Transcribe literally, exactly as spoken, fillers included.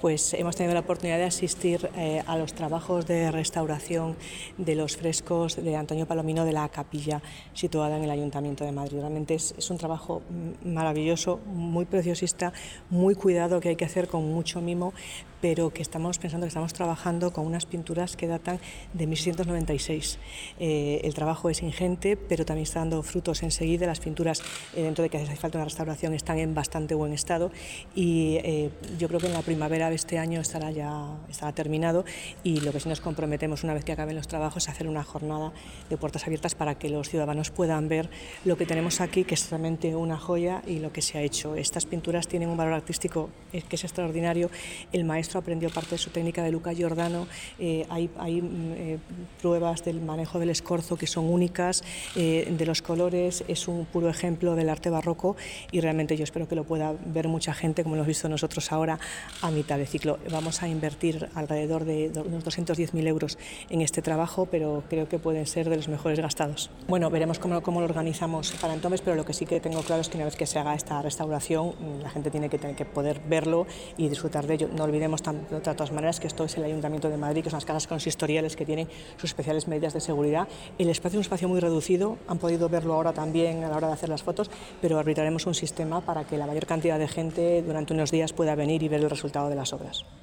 pues hemos tenido la oportunidad de asistir eh, a los trabajos de restauración de los frescos de Antonio Palomino de la capilla situada en el Ayuntamiento de Madrid. Realmente es, es un trabajo maravilloso, muy preciosista, muy cuidado, que hay que hacer con mucho mimo, pero que estamos pensando que estamos trabajando con unas pinturas que datan de mil seiscientos noventa y seis. Eh, el trabajo es ingente, pero también está dando frutos enseguida. Las pinturas, eh, dentro de que hace falta una restauración, están en bastante buen estado y eh, yo creo que en la primavera de este año estará ya estará terminado, y lo que sí nos comprometemos una vez que acaben los trabajos es hacer una jornada de puertas abiertas para que los ciudadanos puedan ver lo que tenemos aquí, que es realmente una joya, y lo que se ha hecho. Estas pinturas tienen un valor artístico que es extraordinario. El maestro aprendió parte de su técnica de Luca Giordano. Eh, hay hay eh, pruebas del manejo del escorzo que son únicas, eh, de los colores. Es un puro ejemplo del arte barroco y realmente yo espero que lo pueda ver mucha gente, como lo hemos visto nosotros ahora a mitad de ciclo. Vamos a invertir alrededor de unos doscientos diez mil euros en este trabajo, pero creo que pueden ser de los mejores gastados. Bueno, veremos cómo, cómo lo organizamos para entonces, pero lo que sí que tengo claro es que una vez que se haga esta restauración, la gente tiene que, tener que poder verlo y disfrutar de ello. No olvidemos de todas maneras que esto es el Ayuntamiento de Madrid, que son las casas consistoriales que tienen sus especiales medidas de seguridad. El espacio es un espacio muy reducido, han podido verlo ahora también a la hora de hacer las fotos, pero arbitraremos un sistema para que la mayor cantidad de gente durante unos días pueda venir y ver el resultado de las obras.